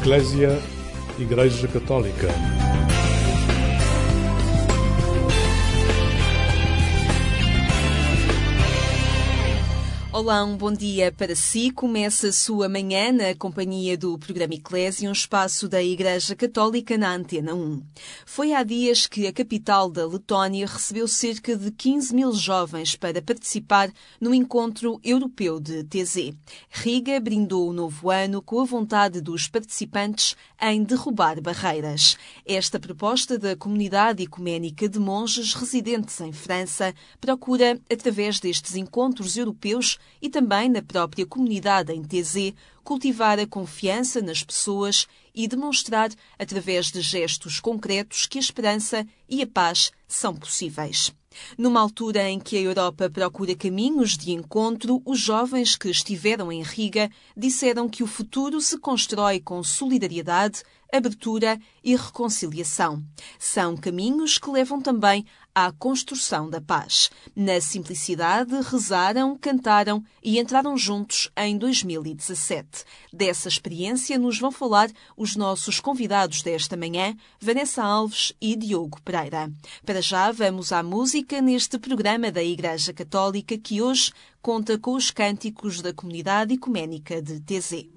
Eclésia, Igreja Católica. Olá, um bom dia para si. Começa a sua manhã na companhia do programa Eclésia, um espaço da Igreja Católica na Antena 1. Foi há dias que a capital da Letónia recebeu cerca de 15 mil jovens para participar no Encontro Europeu de TZ. Riga brindou o novo ano com a vontade dos participantes em derrubar barreiras. Esta proposta da comunidade ecuménica de monges residentes em França procura, através destes encontros europeus, e também na própria comunidade em TZ, cultivar a confiança nas pessoas e demonstrar, através de gestos concretos, que a esperança e a paz são possíveis. Numa altura em que a Europa procura caminhos de encontro, os jovens que estiveram em Riga disseram que o futuro se constrói com solidariedade, abertura e reconciliação. São caminhos que levam também à construção da paz. Na simplicidade, rezaram, cantaram e entraram juntos em 2017. Dessa experiência nos vão falar os nossos convidados desta manhã, Vanessa Alves e Diogo Pereira. Para já, vamos à música neste programa da Igreja Católica que hoje conta com os cânticos da comunidade ecuménica de TZ.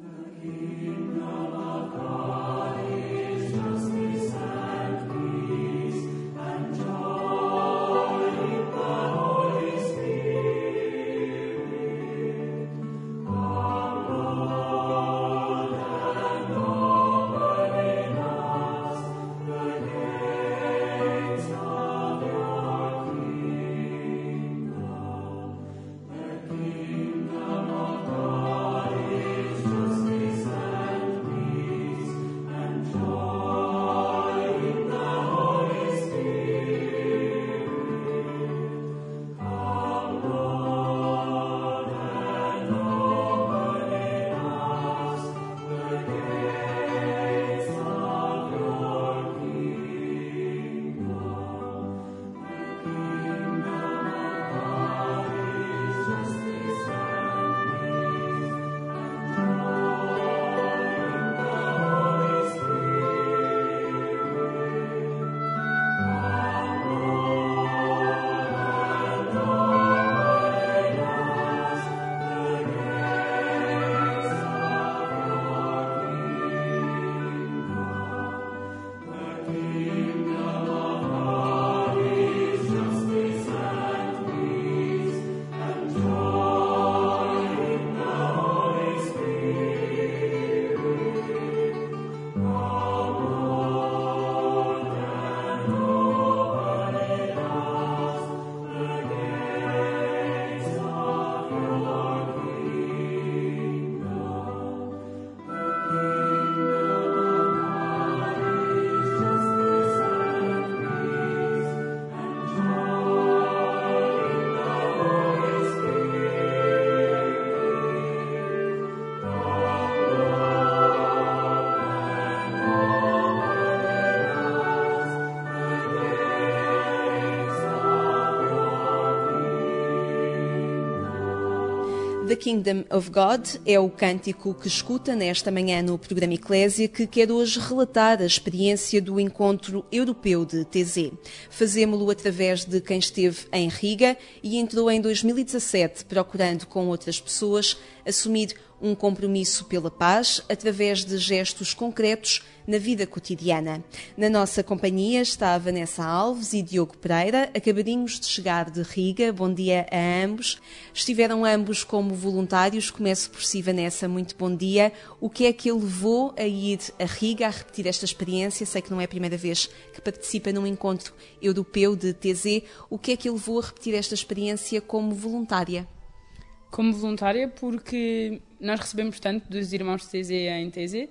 The Kingdom of God é o cântico que escuta nesta manhã no programa Eclésia, que quer hoje relatar a experiência do Encontro Europeu de TZ. Fazemo-lo através de quem esteve em Riga e entrou em 2017 procurando com outras pessoas assumir um compromisso pela paz através de gestos concretos na vida cotidiana. Na nossa companhia está a Vanessa Alves e Diogo Pereira, acabadinhos de chegar de Riga. Bom dia a ambos. Estiveram ambos como voluntários. Começo por si, Vanessa. Muito bom dia. O que é que ele levou a ir a Riga, a repetir esta experiência? Sei que não é a primeira vez que participa num encontro europeu de TZ. O que é que ele levou a repetir esta experiência como voluntária? Como voluntária, porque nós recebemos tanto dos irmãos de TZ em TZ,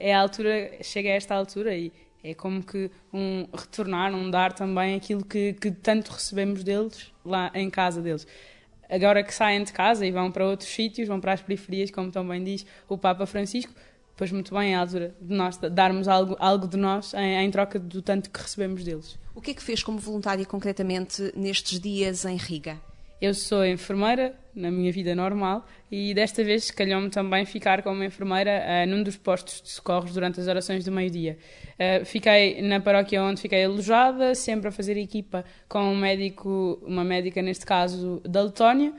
chega a esta altura e é como que retornar, dar também aquilo que tanto recebemos deles lá em casa deles. Agora que saem de casa e vão para outros sítios, vão para as periferias, como também diz o Papa Francisco, pois muito bem é a altura de nós darmos algo de nós em troca do tanto que recebemos deles. O que é que fez como voluntária concretamente nestes dias em Riga? Eu sou enfermeira na minha vida normal e desta vez calhou-me também ficar como enfermeira num dos postos de socorros durante as orações do meio-dia. Fiquei na paróquia onde fiquei alojada, sempre a fazer equipa com um médico, uma médica neste caso da Letónia.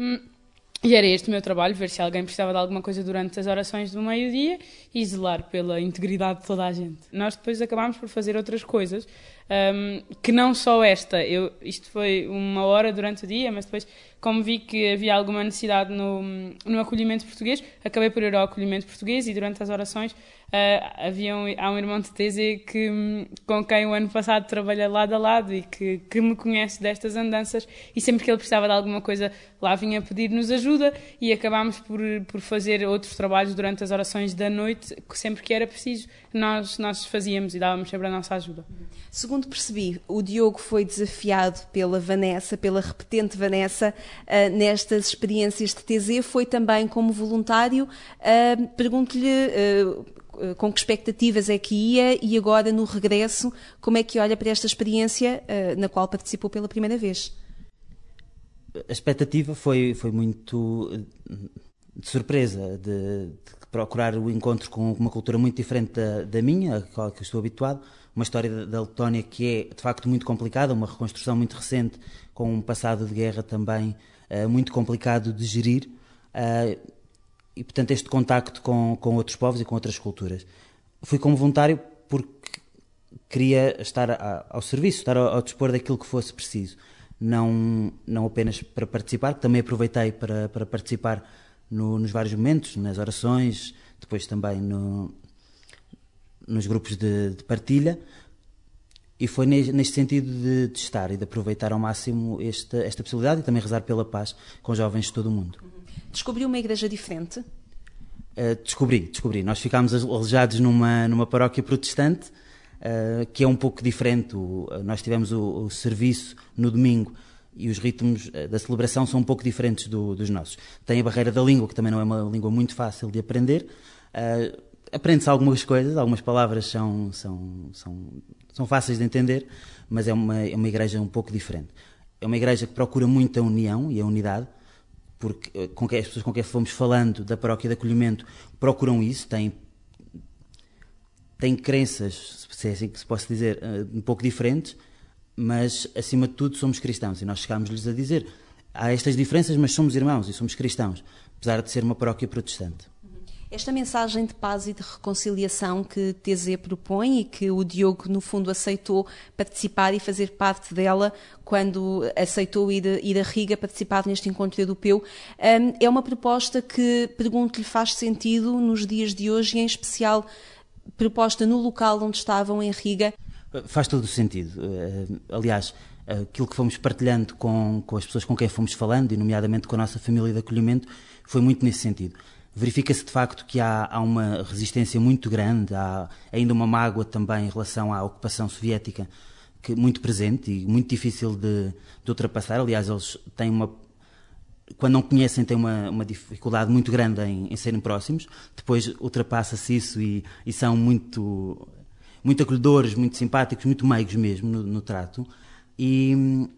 E era este o meu trabalho, ver se alguém precisava de alguma coisa durante as orações do meio-dia e zelar pela integridade de toda a gente. Nós depois acabámos por fazer outras coisas, que não só esta. Isto foi 1 hora durante o dia, mas depois, como vi que havia alguma necessidade no acolhimento português, acabei por ir ao acolhimento português e durante as orações há um irmão de TZ com quem o ano passado trabalhei lado a lado e que me conhece destas andanças, e sempre que ele precisava de alguma coisa lá vinha pedir-nos ajuda, e acabámos por fazer outros trabalhos durante as orações da noite, sempre que era preciso nós fazíamos e dávamos sempre a nossa ajuda. Segundo percebi, o Diogo foi desafiado pela Vanessa, pela repetente Vanessa, nestas experiências de TZ, foi também como voluntário. Pergunto-lhe com que expectativas é que ia, e agora no regresso, como é que olha para esta experiência na qual participou pela primeira vez? A expectativa foi muito de surpresa, de procurar o encontro com uma cultura muito diferente da minha, a qual eu estou habituado, uma história da Letónia que é de facto muito complicada, uma reconstrução muito recente, com um passado de guerra também muito complicado de gerir, e portanto este contacto com outros povos e com outras culturas. Fui como voluntário porque queria estar ao serviço, estar ao dispor daquilo que fosse preciso, não apenas para participar, também aproveitei para participar nos vários momentos, nas orações, depois também nos grupos de partilha, e foi neste sentido de estar e de aproveitar ao máximo esta possibilidade, e também rezar pela paz com jovens de todo o mundo. Descobriu uma igreja diferente? Descobri. Nós ficámos alojados numa paróquia protestante, que é um pouco diferente. Nós tivemos o serviço no domingo e os ritmos da celebração são um pouco diferentes dos nossos. Tem a barreira da língua, que também não é uma língua muito fácil de aprender. Aprende-se algumas coisas, algumas palavras são fáceis de entender, mas é uma igreja um pouco diferente. É uma igreja que procura muito a união e a unidade, porque as pessoas com quem fomos falando da paróquia de acolhimento procuram isso, têm crenças, se é assim que se possa dizer, um pouco diferentes, mas acima de tudo somos cristãos, e nós chegámos-lhes a dizer: há estas diferenças, mas somos irmãos e somos cristãos, apesar de ser uma paróquia protestante. Esta mensagem de paz e de reconciliação que TZ propõe e que o Diogo, no fundo, aceitou participar e fazer parte dela quando aceitou ir a Riga participar neste encontro europeu, é uma proposta que, pergunto-lhe, faz sentido nos dias de hoje, e em especial proposta no local onde estavam, em Riga? Faz todo o sentido. Aliás, aquilo que fomos partilhando com as pessoas com quem fomos falando, e nomeadamente com a nossa família de acolhimento, foi muito nesse sentido. Verifica-se de facto que há uma resistência muito grande, há ainda uma mágoa também em relação à ocupação soviética, que muito presente e muito difícil de ultrapassar. Aliás, eles têm quando não conhecem, têm uma dificuldade muito grande em serem próximos. Depois ultrapassa-se isso e são muito acolhedores, muito simpáticos, muito meigos mesmo no trato. E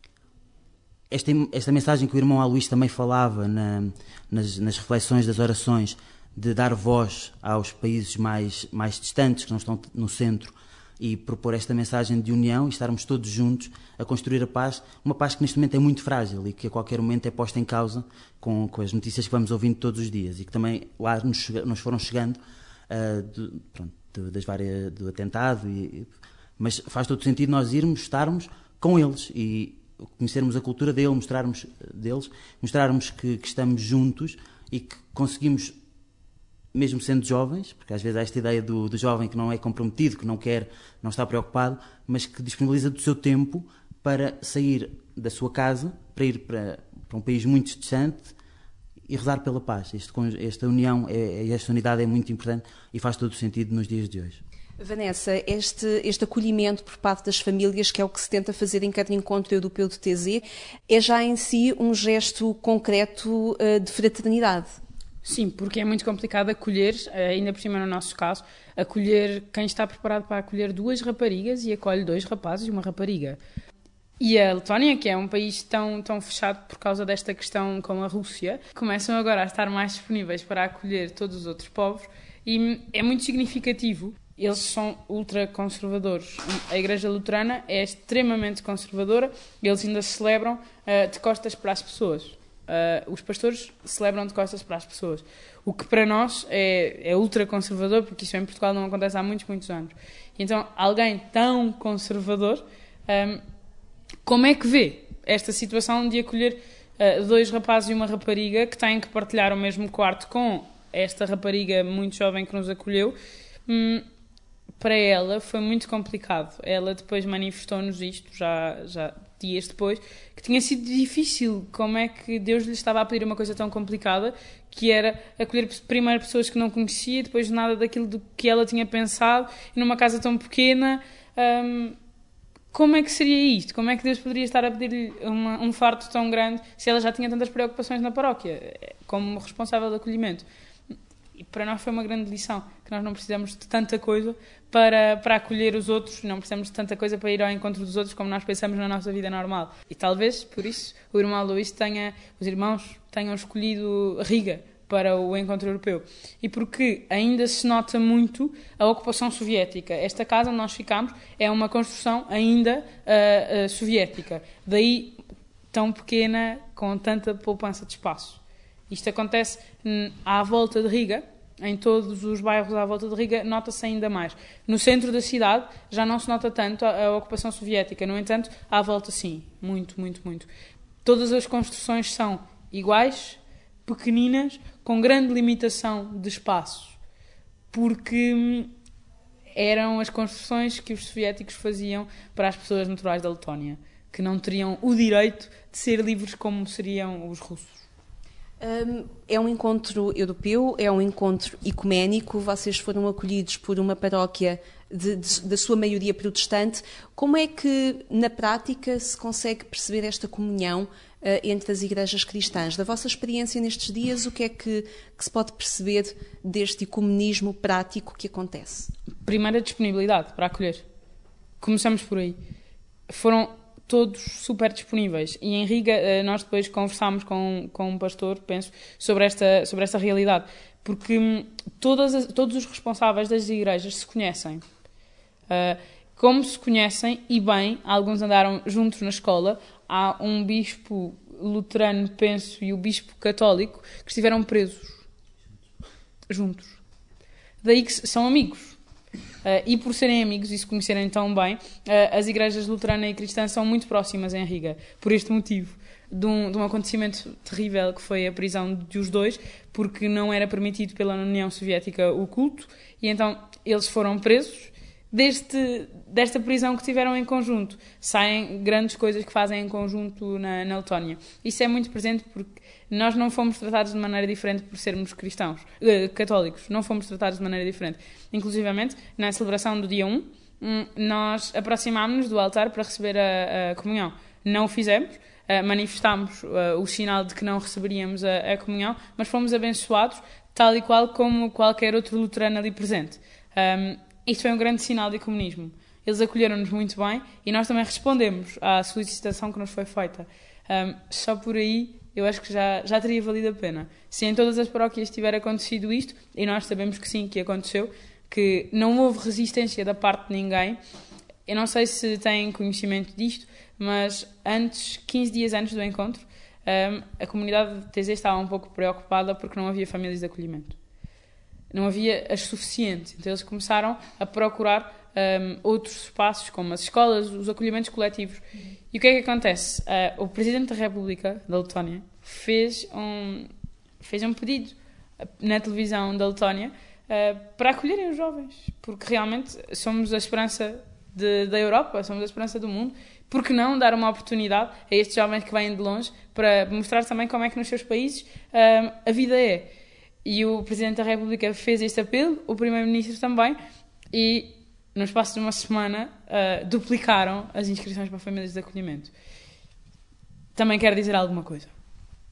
esta mensagem que o irmão Aloísio também falava nas reflexões das orações, de dar voz aos países mais distantes, que não estão no centro, e propor esta mensagem de união e estarmos todos juntos a construir a paz, uma paz que neste momento é muito frágil e que a qualquer momento é posta em causa com as notícias que vamos ouvindo todos os dias, e que também lá nos foram chegando do atentado, mas faz todo sentido nós estarmos com eles e conhecermos a cultura deles, mostrarmos que estamos juntos e que conseguimos, mesmo sendo jovens, porque às vezes há esta ideia do jovem que não é comprometido, que não quer, não está preocupado, mas que disponibiliza do seu tempo para sair da sua casa, para ir para um país muito distante e rezar pela paz. Esta união, esta unidade é muito importante e faz todo o sentido nos dias de hoje. Vanessa, este acolhimento por parte das famílias, que é o que se tenta fazer em cada encontro europeu do TZ, é já em si um gesto concreto de fraternidade. Sim, porque é muito complicado acolher, ainda por cima no nosso caso, acolher quem está preparado para acolher 2 raparigas e acolhe 2 rapazes e uma rapariga. E a Letónia, que é um país tão fechado por causa desta questão com a Rússia, começam agora a estar mais disponíveis para acolher todos os outros povos e é muito significativo. Eles são ultraconservadores. A Igreja Luterana é extremamente conservadora e eles ainda celebram de costas para as pessoas. Os pastores celebram de costas para as pessoas. O que para nós é ultraconservador, porque isso em Portugal não acontece há muitos anos. Então, alguém tão conservador, como é que vê esta situação de acolher 2 rapazes e uma rapariga que têm que partilhar o mesmo quarto com esta rapariga muito jovem que nos acolheu? Para ela foi muito complicado. Ela depois manifestou-nos isto, já dias depois, que tinha sido difícil. Como é que Deus lhe estava a pedir uma coisa tão complicada, que era acolher primeiro pessoas que não conhecia, depois nada daquilo do que ela tinha pensado, e numa casa tão pequena. Como é que seria isto? Como é que Deus poderia estar a pedir-lhe um fardo tão grande se ela já tinha tantas preocupações na paróquia, como responsável de acolhimento? E para nós foi uma grande lição, que nós não precisamos de tanta coisa para acolher os outros, não precisamos de tanta coisa para ir ao encontro dos outros como nós pensamos na nossa vida normal. E talvez, por isso, os irmãos tenham escolhido Riga para o encontro europeu. E porque ainda se nota muito a ocupação soviética. Esta casa onde nós ficamos é uma construção ainda soviética. Daí tão pequena, com tanta poupança de espaço. Isto acontece à volta de Riga, em todos os bairros à volta de Riga, nota-se ainda mais. No centro da cidade já não se nota tanto a ocupação soviética, no entanto, à volta sim, muito. Todas as construções são iguais, pequeninas, com grande limitação de espaço, porque eram as construções que os soviéticos faziam para as pessoas naturais da Letónia, que não teriam o direito de ser livres como seriam os russos. É um encontro europeu, é um encontro ecuménico, vocês foram acolhidos por uma paróquia da sua maioria protestante. Como é que, na prática, se consegue perceber esta comunhão entre as igrejas cristãs? Da vossa experiência nestes dias, o que é que se pode perceber deste ecumenismo prático que acontece? Primeiro, a disponibilidade para acolher. Começamos por aí. Foram todos super disponíveis. E em Riga nós depois conversámos com um pastor, penso, sobre esta realidade. Porque todos os responsáveis das igrejas se conhecem. Como se conhecem, e bem, alguns andaram juntos na escola. Há um bispo luterano, penso, e o bispo católico que estiveram presos. Juntos. Daí que são amigos. E por serem amigos e se conhecerem tão bem, as igrejas luterana e cristã são muito próximas em Riga, por este motivo, de um acontecimento terrível que foi a prisão dos 2, porque não era permitido pela União Soviética o culto, e então eles foram presos. Desta prisão que tiveram em conjunto, saem grandes coisas que fazem em conjunto na Letónia. Isso é muito presente porque nós não fomos tratados de maneira diferente por sermos cristãos, católicos, não fomos tratados de maneira diferente. Inclusivamente, na celebração do dia 1, nós aproximámos-nos do altar para receber a comunhão. Não o fizemos, manifestámos o sinal de que não receberíamos a comunhão, mas fomos abençoados tal e qual como qualquer outro luterano ali presente. Isto foi um grande sinal de ecumenismo. Eles acolheram-nos muito bem e nós também respondemos à solicitação que nos foi feita. Só por aí eu acho que já teria valido a pena. Se em todas as paróquias tiver acontecido isto, e nós sabemos que sim, que aconteceu, que não houve resistência da parte de ninguém. Eu não sei se têm conhecimento disto, mas 15 dias antes do encontro, a comunidade de TZ estava um pouco preocupada porque não havia famílias de acolhimento. Não havia as suficientes. Então eles começaram a procurar outros espaços, como as escolas, os acolhimentos coletivos. E o que é que acontece? O Presidente da República da Letónia fez um pedido na televisão da Letónia para acolherem os jovens, porque realmente somos a esperança da Europa, somos a esperança do mundo. Por que não dar uma oportunidade a estes jovens que vêm de longe para mostrar também como é que nos seus países a vida é? E o Presidente da República fez este apelo, o Primeiro-Ministro também, e no espaço de uma semana duplicaram as inscrições para famílias de acolhimento. Também quero dizer alguma coisa.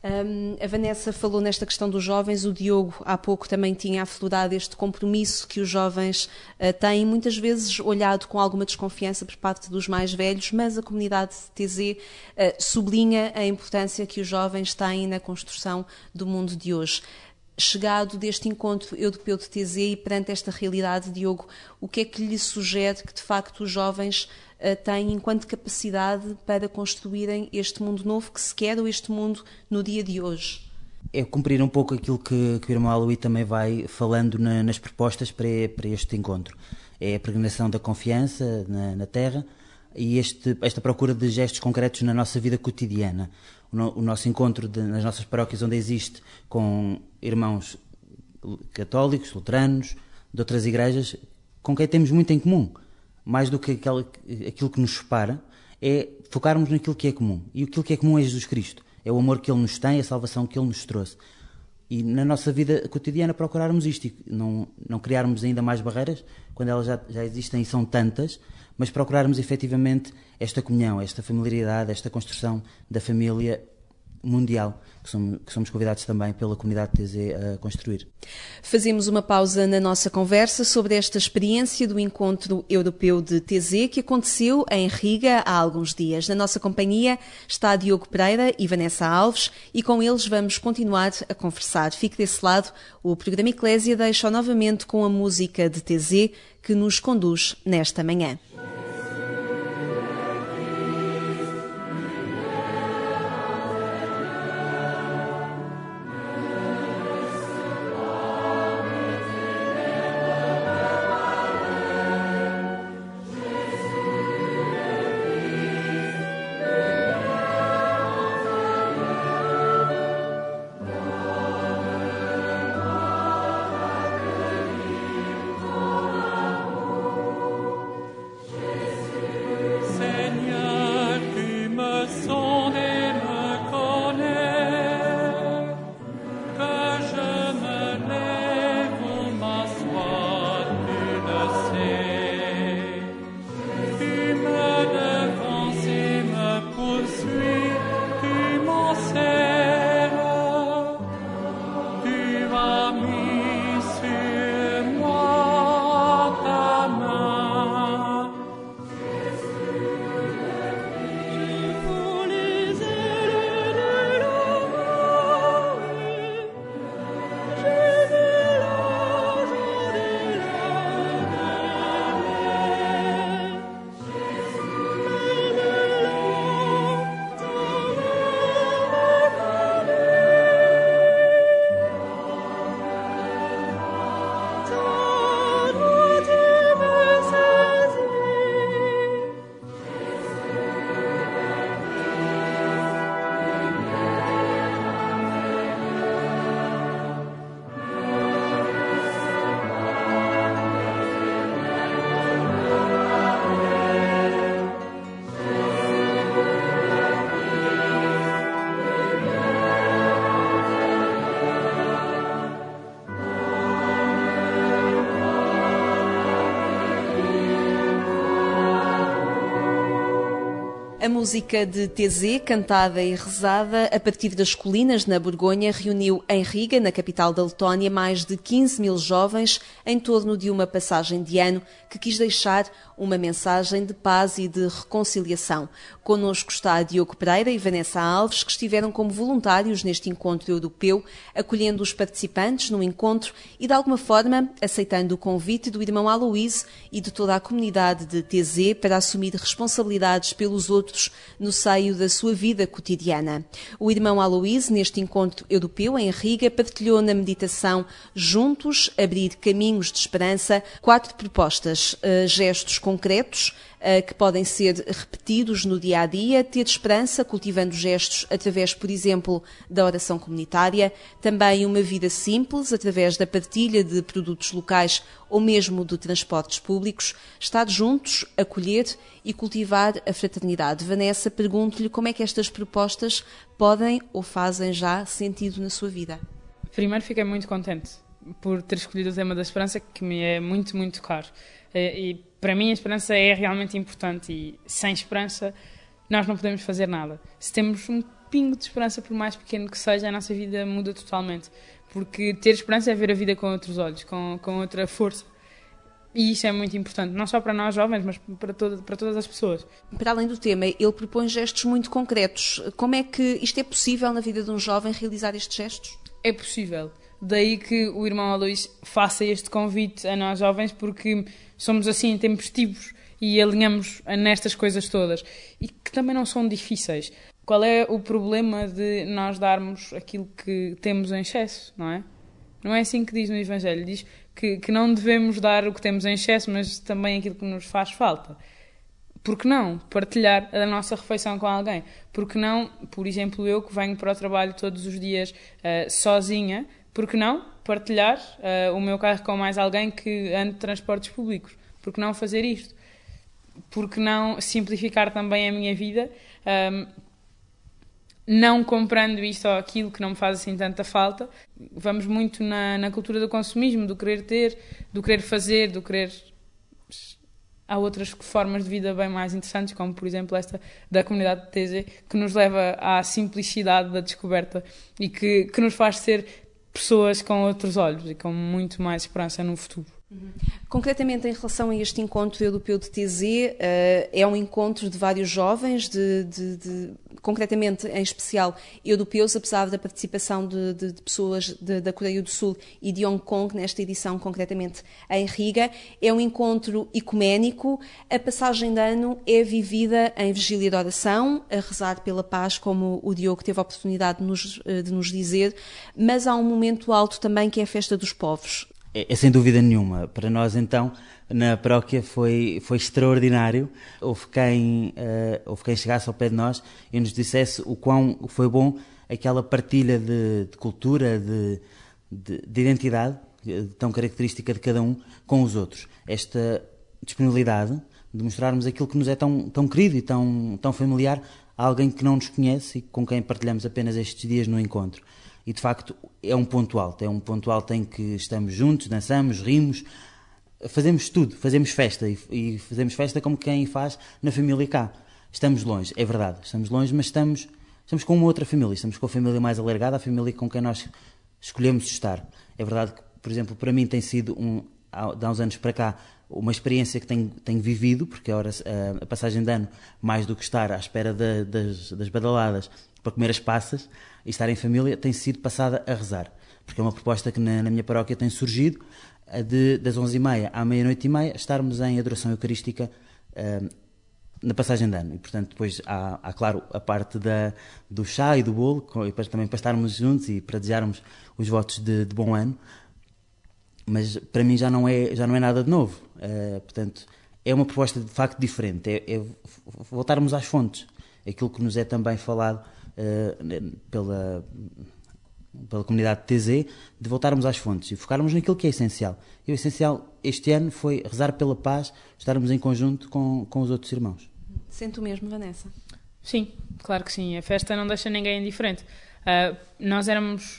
A Vanessa falou nesta questão dos jovens, o Diogo há pouco também tinha aflorado este compromisso que os jovens têm, muitas vezes olhado com alguma desconfiança por parte dos mais velhos, mas a comunidade TZ sublinha a importância que os jovens têm na construção do mundo de hoje. Chegado deste encontro europeu de TZ e perante esta realidade, Diogo, o que é que lhe sugere que de facto os jovens têm enquanto capacidade para construírem este mundo novo que se quer, ou este mundo no dia de hoje? É cumprir um pouco aquilo que o irmão Aloí também vai falando nas propostas para este encontro. É a peregrinação da confiança na terra e esta procura de gestos concretos na nossa vida cotidiana. O nosso encontro nas nossas paróquias, onde existe com irmãos católicos, luteranos, de outras igrejas, com quem temos muito em comum. Mais do que aquilo que nos separa, é focarmos naquilo que é comum. E aquilo que é comum é Jesus Cristo. É o amor que Ele nos tem, a salvação que Ele nos trouxe. E na nossa vida cotidiana procurarmos isto, e não criarmos ainda mais barreiras, quando elas já existem e são tantas, mas procurarmos efetivamente esta comunhão, esta familiaridade, esta construção da família mundial, que somos convidados também pela comunidade TZ a construir. Fazemos uma pausa na nossa conversa sobre esta experiência do Encontro Europeu de TZ que aconteceu em Riga há alguns dias. Na nossa companhia está Diogo Pereira e Vanessa Alves e com eles vamos continuar a conversar. Fique desse lado, o programa Eclésia deixa novamente com a música de TZ que nos conduz nesta manhã. A música de TZ, cantada e rezada a partir das colinas na Borgonha, reuniu em Riga, na capital da Letónia, mais de 15 mil jovens em torno de uma passagem de ano que quis deixar uma mensagem de paz e de reconciliação. Connosco está Diogo Pereira e Vanessa Alves, que estiveram como voluntários neste encontro europeu, acolhendo os participantes no encontro e, de alguma forma, aceitando o convite do irmão Aloísio e de toda a comunidade de TZ para assumir responsabilidades pelos outros no seio da sua vida cotidiana. O irmão Aloísio, neste encontro europeu em Riga, partilhou na meditação Juntos, Abrir Caminhos de Esperança, 4 propostas, gestos concretos, que podem ser repetidos no dia-a-dia, ter esperança, cultivando gestos através, por exemplo, da oração comunitária, também uma vida simples, através da partilha de produtos locais ou mesmo de transportes públicos, estar juntos, acolher e cultivar a fraternidade. Vanessa, pergunto-lhe como é que estas propostas podem ou fazem já sentido na sua vida. Primeiro, fiquei muito contente por ter escolhido o tema da esperança, que me é muito, muito caro. E para mim a esperança é realmente importante e sem esperança nós não podemos fazer nada. Se temos um pingo de esperança, por mais pequeno que seja, a nossa vida muda totalmente. Porque ter esperança é ver a vida com outros olhos, com outra força. E isso é muito importante, não só para nós jovens, mas para todas as pessoas. Para além do tema, ele propõe gestos muito concretos. Como é que isto é possível na vida de um jovem realizar estes gestos? É possível. Daí que o irmão Aloísio faça este convite a nós jovens, porque somos assim tempestivos e alinhamos nestas coisas todas. E que também não são difíceis. Qual é o problema de nós darmos aquilo que temos em excesso, não é? Não é assim que diz no Evangelho. Diz que não devemos dar o que temos em excesso, mas também aquilo que nos faz falta. Por que não partilhar a nossa refeição com alguém? Por que não, por exemplo, eu que venho para o trabalho todos os dias sozinha, por que não partilhar o meu carro com mais alguém que ande de transportes públicos? Por que não fazer isto? Por que não simplificar também a minha vida, não comprando isto ou aquilo que não me faz assim tanta falta? Vamos muito na cultura do consumismo, do querer ter, do querer fazer, do querer... Há outras formas de vida bem mais interessantes, como por exemplo esta da comunidade de TZ, que nos leva à simplicidade da descoberta e que nos faz ser pessoas com outros olhos e com muito mais esperança no futuro. Concretamente, em relação a este encontro europeu de TZ, é um encontro de vários jovens, concretamente, em especial, europeus, apesar da participação de pessoas da Coreia do Sul e de Hong Kong, nesta edição, concretamente, em Riga. É um encontro ecuménico. A passagem de ano é vivida em vigília de oração, a rezar pela paz, como o Diogo teve a oportunidade de nos dizer, mas há um momento alto também, que é a festa dos povos. É sem dúvida nenhuma. Para nós, então, na paróquia foi extraordinário. Houve quem chegasse ao pé de nós e nos dissesse o quão foi bom aquela partilha de cultura, de identidade tão característica de cada um com os outros. Esta disponibilidade de mostrarmos aquilo que nos é tão querido e tão familiar a alguém que não nos conhece e com quem partilhamos apenas estes dias no encontro. E, de facto, é um ponto alto em que estamos juntos, dançamos, rimos, fazemos tudo, fazemos festa e fazemos festa como quem faz na família cá. Estamos longe, é verdade, estamos longe, mas estamos com uma outra família, estamos com a família mais alargada, a família com quem nós escolhemos estar. É verdade que, por exemplo, para mim tem sido, de há uns anos para cá, uma experiência que tenho vivido, porque a passagem de ano, mais do que estar à espera das badaladas para comer as passas e estar em família, tem sido passada a rezar. Porque é uma proposta que na minha paróquia tem surgido, das 11h30 à meia-noite e meia, estarmos em adoração eucarística na passagem de ano. E, portanto, depois há claro, a parte do chá e do bolo, e depois também para estarmos juntos e para desejarmos os votos de bom ano. Mas para mim já não é nada de novo. Portanto, é uma proposta de facto diferente. É voltarmos às fontes. Aquilo que nos é também falado pela comunidade de TZ, de voltarmos às fontes e focarmos naquilo que é essencial. E o essencial este ano foi rezar pela paz, estarmos em conjunto com os outros irmãos. Sente o mesmo, Vanessa? Sim, claro que sim. A festa não deixa ninguém indiferente. Nós éramos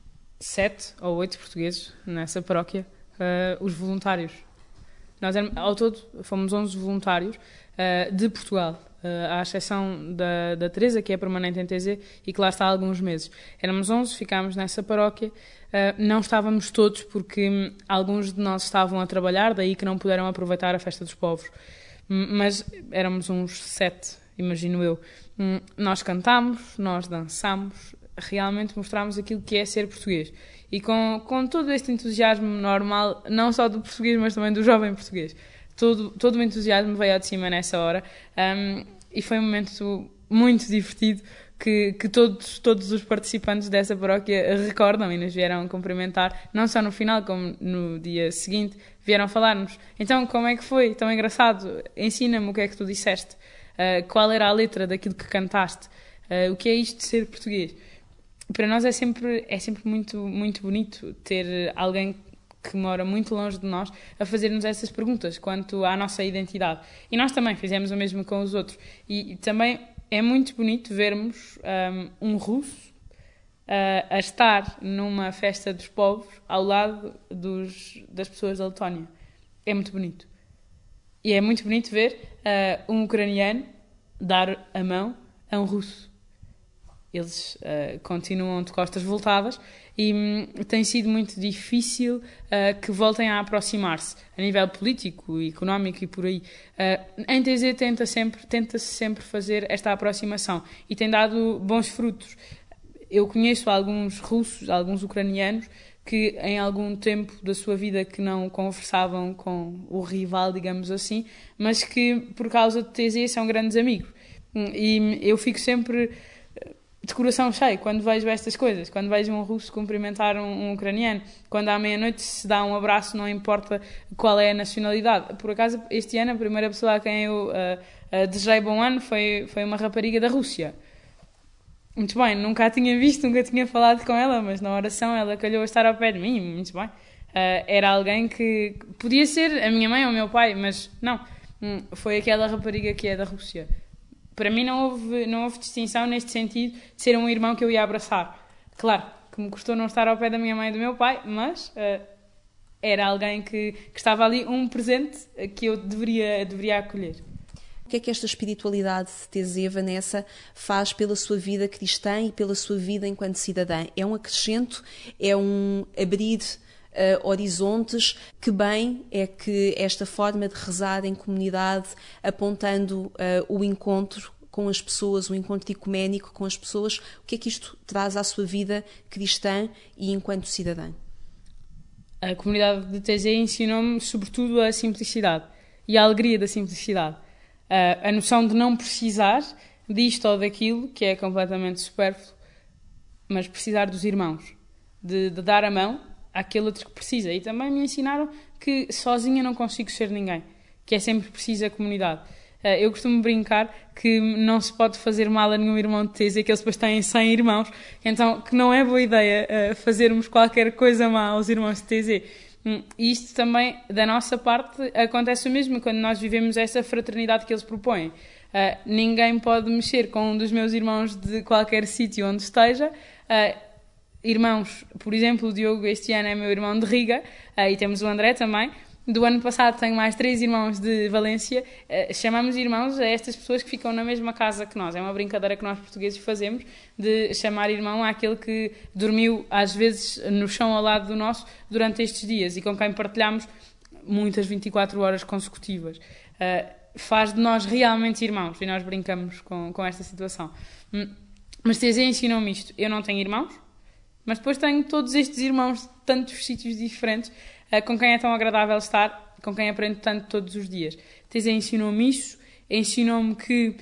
7 ou 8 portugueses nessa paróquia, os voluntários. Nós ao todo fomos 11 voluntários de Portugal, à exceção da Teresa, que é permanente em TZ e que lá está há alguns meses. Éramos 11, ficámos nessa paróquia. Não estávamos todos porque alguns de nós estavam a trabalhar, daí que não puderam aproveitar a festa dos povos. Mas éramos uns 7, imagino eu. Nós cantámos, nós dançámos, realmente mostramos aquilo que é ser português. E com todo este entusiasmo normal, não só do português, mas também do jovem português. Todo o entusiasmo veio ao de cima nessa hora. E foi um momento muito divertido que todos os participantes dessa paróquia recordam e nos vieram cumprimentar, não só no final, como no dia seguinte, vieram falar-nos. Então, como é que foi? Tão engraçado. Ensina-me o que é que tu disseste. Qual era a letra daquilo que cantaste? O que é isto de ser português? Para nós é sempre muito, muito bonito ter alguém que mora muito longe de nós a fazer-nos essas perguntas quanto à nossa identidade. E nós também fizemos o mesmo com os outros. E também é muito bonito vermos um russo a estar numa festa dos povos ao lado das pessoas da Letónia. É muito bonito. E é muito bonito ver um ucraniano dar a mão a um russo. eles continuam de costas voltadas e tem sido muito difícil que voltem a aproximar-se a nível político, económico e por aí. Em TZ tenta-se sempre fazer esta aproximação e tem dado bons frutos. Eu conheço alguns russos, alguns ucranianos que em algum tempo da sua vida que não conversavam com o rival, digamos assim, mas que por causa de TZ são grandes amigos. E eu fico sempre de coração cheio quando vejo estas coisas, quando vejo um russo cumprimentar um ucraniano, quando à meia-noite se dá um abraço, não importa qual é a nacionalidade. Por acaso, este ano, a primeira pessoa a quem eu desejei bom ano foi uma rapariga da Rússia. Muito bem, nunca a tinha visto, nunca tinha falado com ela, mas na oração ela calhou a estar ao pé de mim, muito bem. Era alguém que podia ser a minha mãe ou o meu pai, mas não, foi aquela rapariga que é da Rússia. Para mim não houve distinção neste sentido de ser um irmão que eu ia abraçar. Claro, que me custou não estar ao pé da minha mãe e do meu pai, mas era alguém que estava ali, um presente que eu deveria acolher. O que é que esta espiritualidade de TZ, Vanessa, faz pela sua vida cristã e pela sua vida enquanto cidadã? É um acrescento? É um abrir horizontes? Que bem é que esta forma de rezar em comunidade, apontando o encontro com as pessoas, o encontro ecuménico com as pessoas, o que é que isto traz à sua vida cristã e enquanto cidadã? A comunidade de TZ ensinou-me sobretudo a simplicidade e a alegria da simplicidade. A noção de não precisar disto ou daquilo, que é completamente supérfluo, mas precisar dos irmãos, de dar a mão àquele outro que precisa. E também me ensinaram que sozinha não consigo ser ninguém, que é sempre preciso a comunidade. Eu costumo brincar que não se pode fazer mal a nenhum irmão de TZ, que eles depois têm 100 irmãos, então que não é boa ideia fazermos qualquer coisa má aos irmãos de TZ. E isto também, da nossa parte, acontece o mesmo quando nós vivemos essa fraternidade que eles propõem. Ninguém pode mexer com um dos meus irmãos de qualquer sítio onde esteja. Irmãos, por exemplo, o Diogo este ano é meu irmão de Riga, e temos o André também. Do ano passado tenho mais 3 irmãos de Valência. Chamamos irmãos a estas pessoas que ficam na mesma casa que nós. É uma brincadeira que nós portugueses fazemos, de chamar irmão àquele que dormiu às vezes no chão ao lado do nosso durante estes dias e com quem partilhamos muitas 24 horas consecutivas. Faz de nós realmente irmãos e nós brincamos com esta situação. Mas TZ ensinou-me isto. Eu não tenho irmãos, mas depois tenho todos estes irmãos de tantos sítios diferentes com quem é tão agradável estar, com quem aprendo tanto todos os dias. TZ ensinou-me isso, ensinou-me que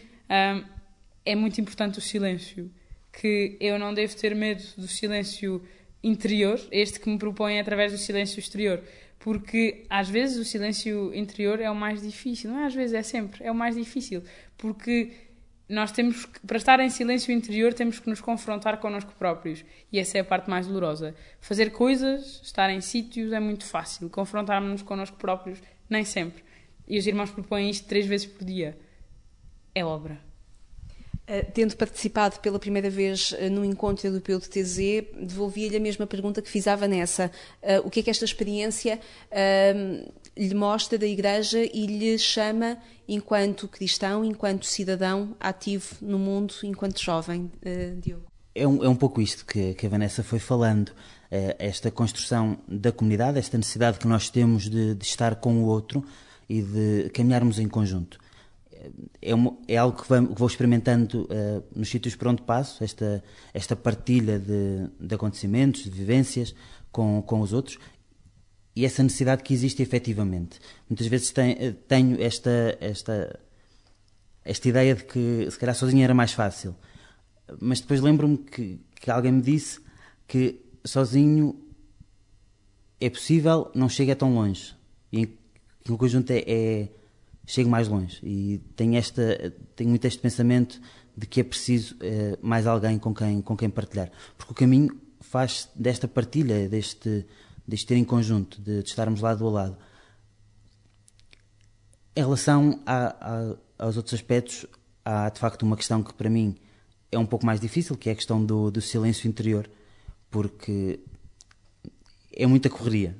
é muito importante o silêncio, que eu não devo ter medo do silêncio interior, este que me propõe através do silêncio exterior, porque às vezes o silêncio interior é o mais difícil, não é às vezes, é sempre, é o mais difícil, porque nós temos que, para estar em silêncio interior, temos que nos confrontar connosco próprios. E essa é a parte mais dolorosa. Fazer coisas, estar em sítios, é muito fácil. Confrontarmos-nos connosco próprios, nem sempre. E os irmãos propõem isto 3 vezes por dia. É obra. Tendo participado pela primeira vez no encontro europeu de TZ, devolvi-lhe a mesma pergunta que fiz à Vanessa. O que é que esta experiência lhe mostra da Igreja e lhe chama enquanto cristão, enquanto cidadão ativo no mundo, enquanto jovem, Diogo? É um pouco isto que a Vanessa foi falando, esta construção da comunidade, esta necessidade que nós temos de estar com o outro e de caminharmos em conjunto. É algo que vou experimentando nos sítios por onde passo, esta partilha de acontecimentos, de vivências com os outros, e essa necessidade que existe efetivamente. Muitas vezes tenho esta ideia de que se calhar sozinho era mais fácil, mas depois lembro-me que alguém me disse que sozinho é possível, não chega tão longe, e em conjunto chego mais longe, e tenho muito este pensamento de que é preciso mais alguém com quem partilhar, porque o caminho faz desta partilha, deste ter em conjunto, de estarmos lado a lado. Em relação aos outros aspectos, há de facto uma questão que para mim é um pouco mais difícil, que é a questão do silêncio interior, porque é muita correria,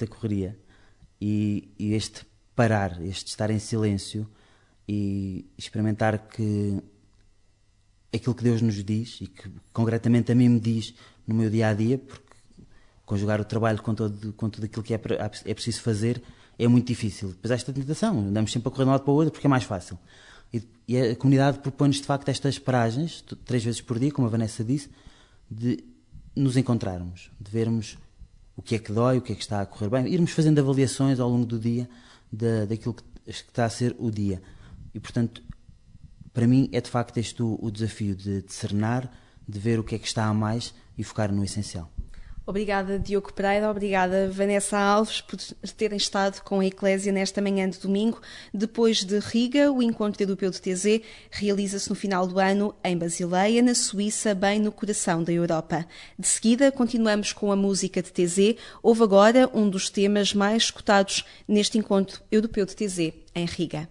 e este parar, este estar em silêncio e experimentar que aquilo que Deus nos diz e que concretamente a mim me diz no meu dia-a-dia, porque conjugar o trabalho com tudo aquilo que é preciso fazer é muito difícil. Depois há esta tentação, andamos sempre a correr de um lado para o outro porque é mais fácil. E a comunidade propõe-nos de facto estas paragens, 3 vezes por dia, como a Vanessa disse, de nos encontrarmos, de vermos o que é que dói, o que é que está a correr bem, irmos fazendo avaliações ao longo do dia daquilo que está a ser o dia. E portanto, para mim é de facto este o desafio de discernar, de ver o que é que está a mais e focar no essencial. Obrigada, Diogo Pereira. Obrigada, Vanessa Alves, por terem estado com a Eclésia nesta manhã de domingo. Depois de Riga, o Encontro Europeu de TZ realiza-se no final do ano em Basileia, na Suíça, bem no coração da Europa. De seguida, continuamos com a música de TZ. Houve agora um dos temas mais escutados neste Encontro Europeu de TZ, em Riga.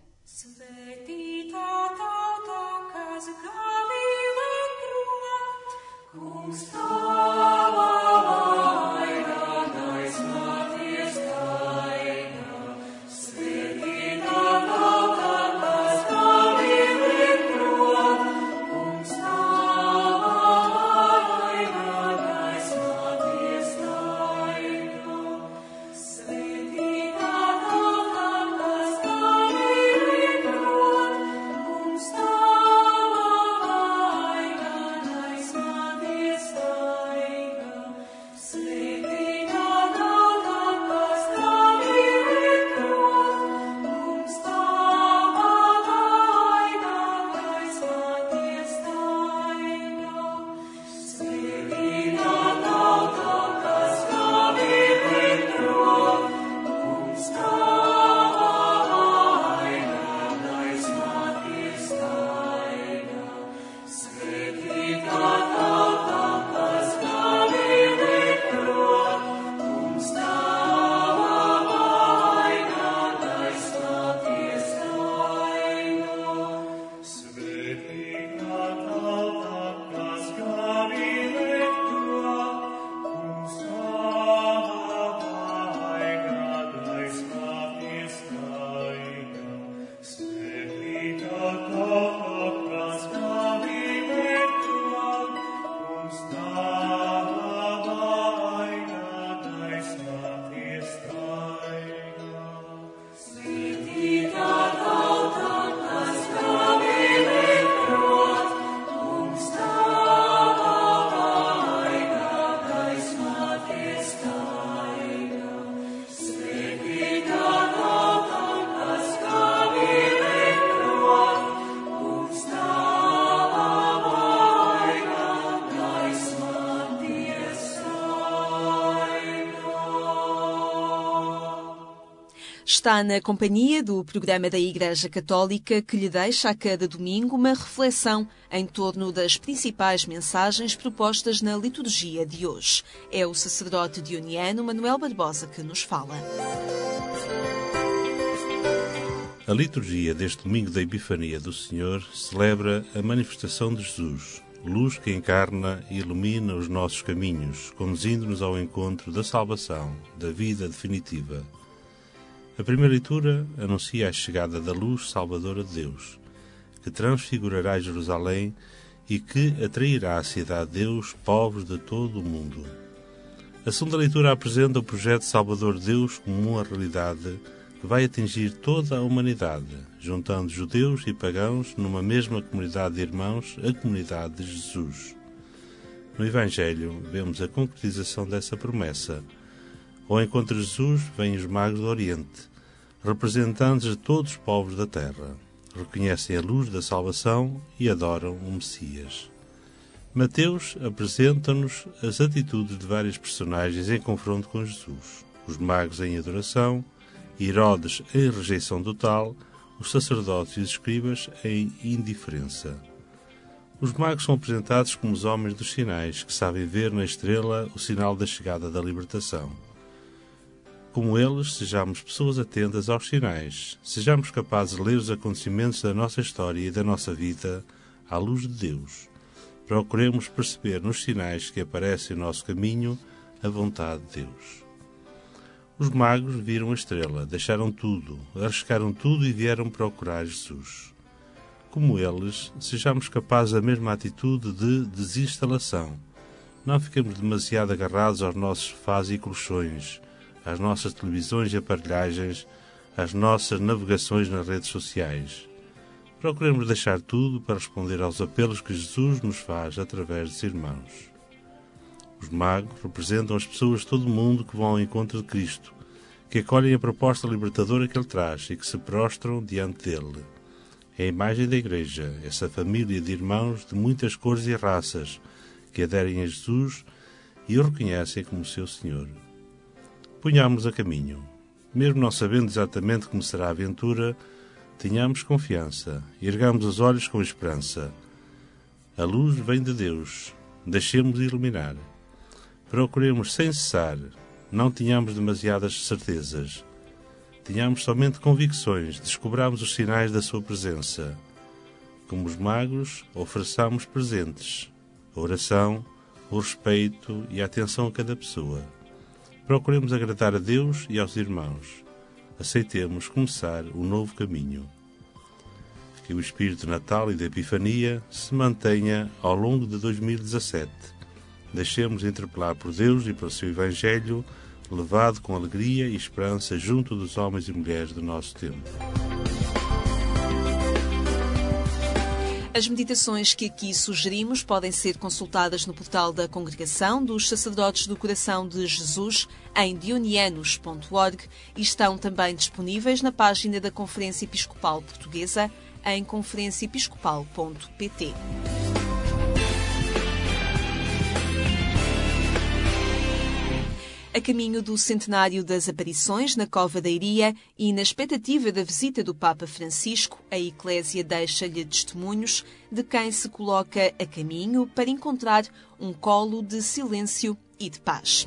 Está na companhia do programa da Igreja Católica que lhe deixa a cada domingo uma reflexão em torno das principais mensagens propostas na liturgia de hoje. É o sacerdote dioniano Manuel Barbosa que nos fala. A liturgia deste domingo da Epifania do Senhor celebra a manifestação de Jesus, luz que encarna e ilumina os nossos caminhos, conduzindo-nos ao encontro da salvação, da vida definitiva. A primeira leitura anuncia a chegada da luz salvadora de Deus, que transfigurará Jerusalém e que atrairá à cidade de Deus povos de todo o mundo. A segunda leitura apresenta o projeto salvador de Deus como uma realidade que vai atingir toda a humanidade, juntando judeus e pagãos numa mesma comunidade de irmãos, a comunidade de Jesus. No Evangelho, vemos a concretização dessa promessa. Ao encontro de Jesus vêm os magos do Oriente, representantes de todos os povos da terra. Reconhecem a luz da salvação e adoram o Messias. Mateus apresenta-nos as atitudes de vários personagens em confronto com Jesus. Os magos em adoração, Herodes em rejeição total, os sacerdotes e os escribas em indiferença. Os magos são apresentados como os homens dos sinais, que sabem ver na estrela o sinal da chegada da libertação. Como eles, sejamos pessoas atentas aos sinais, sejamos capazes de ler os acontecimentos da nossa história e da nossa vida à luz de Deus. Procuremos perceber nos sinais que aparecem no nosso caminho a vontade de Deus. Os magos viram a estrela, deixaram tudo, arriscaram tudo e vieram procurar Jesus. como eles, sejamos capazes da mesma atitude de desinstalação. Não fiquemos demasiado agarrados aos nossos sofás e colchões, às nossas televisões e aparelhagens, às nossas navegações nas redes sociais. Procuremos deixar tudo para responder aos apelos que Jesus nos faz através dos irmãos. Os magos representam as pessoas de todo o mundo que vão ao encontro de Cristo, que acolhem a proposta libertadora que Ele traz e que se prostram diante dele. É a imagem da Igreja, essa família de irmãos de muitas cores e raças, que aderem a Jesus e o reconhecem como seu Senhor. Ponhamos a caminho. Mesmo não sabendo exatamente como será a aventura, tenhamos confiança e ergamos os olhos com esperança. A luz vem de Deus. Deixemos iluminar. Procuremos sem cessar. Não tenhamos demasiadas certezas. Tenhamos somente convicções. Descobramos os sinais da sua presença. Como os magos, ofereçamos presentes. A oração, o respeito e a atenção a cada pessoa. Procuremos agradar a Deus e aos irmãos. Aceitemos começar um novo caminho. Que o espírito de Natal e da Epifania se mantenha ao longo de 2017. Deixemos interpelar por Deus e pelo seu Evangelho, levado com alegria e esperança junto dos homens e mulheres do nosso tempo. As meditações que aqui sugerimos podem ser consultadas no portal da Congregação dos Sacerdotes do Coração de Jesus em dionianos.org e estão também disponíveis na página da Conferência Episcopal Portuguesa em conferenciaepiscopal.pt. A caminho do centenário das aparições na Cova da Iria e na expectativa da visita do Papa Francisco, a Eclésia deixa-lhe testemunhos de quem se coloca a caminho para encontrar um colo de silêncio e de paz.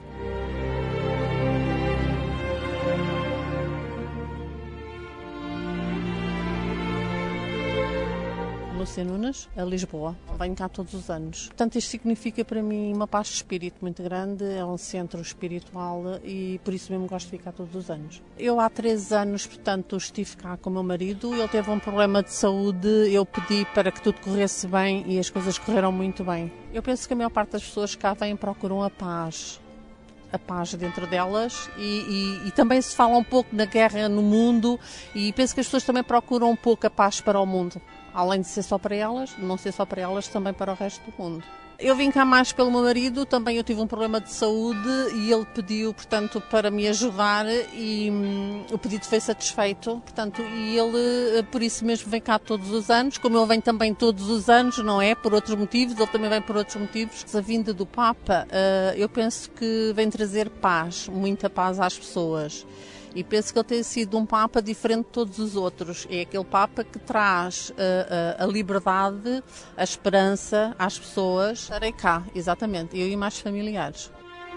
Lúcia Nunes, a Lisboa. Venho cá todos os anos. Portanto, isto significa para mim uma paz de espírito muito grande, é um centro espiritual e por isso mesmo gosto de ficar todos os anos. Eu há 3 anos, portanto, estive cá com o meu marido, ele teve um problema de saúde, eu pedi para que tudo corresse bem e as coisas correram muito bem. Eu penso que a maior parte das pessoas cá vêm procuram a paz dentro delas e também se fala um pouco da guerra no mundo e penso que as pessoas também procuram um pouco a paz para o mundo. Além de ser só para elas, de não ser só para elas, também para o resto do mundo. Eu vim cá mais pelo meu marido, também eu tive um problema de saúde e ele pediu, portanto, para me ajudar e o pedido foi satisfeito, portanto, e ele por isso mesmo vem cá todos os anos, como ele vem também todos os anos, não é? Por outros motivos, ele também vem por outros motivos. A vinda do Papa, eu penso que vem trazer paz, muita paz às pessoas. E penso que ele tem sido um Papa diferente de todos os outros. É aquele Papa que traz a liberdade, a esperança às pessoas. Estarei cá, exatamente, eu e mais familiares.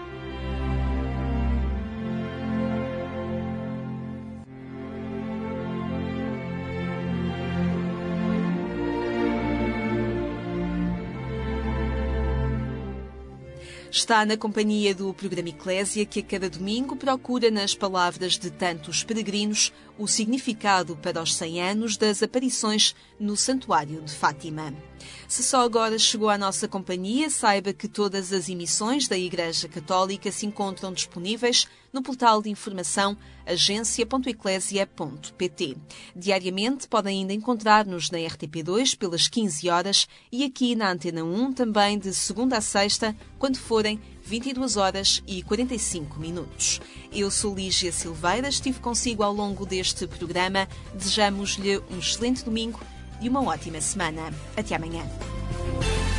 Está na companhia do programa Eclésia, que a cada domingo procura nas palavras de tantos peregrinos o significado para os 100 anos das aparições no Santuário de Fátima. Se só agora chegou à nossa companhia, saiba que todas as emissões da Igreja Católica se encontram disponíveis no portal de informação agência.eclésia.pt. Diariamente podem ainda encontrar-nos na RTP2 pelas 15 horas e aqui na Antena 1 também de segunda a sexta, quando forem 22 horas e 45 minutos. Eu sou Lígia Silveira, estive consigo ao longo deste programa. Desejamos-lhe um excelente domingo e uma ótima semana. Até amanhã.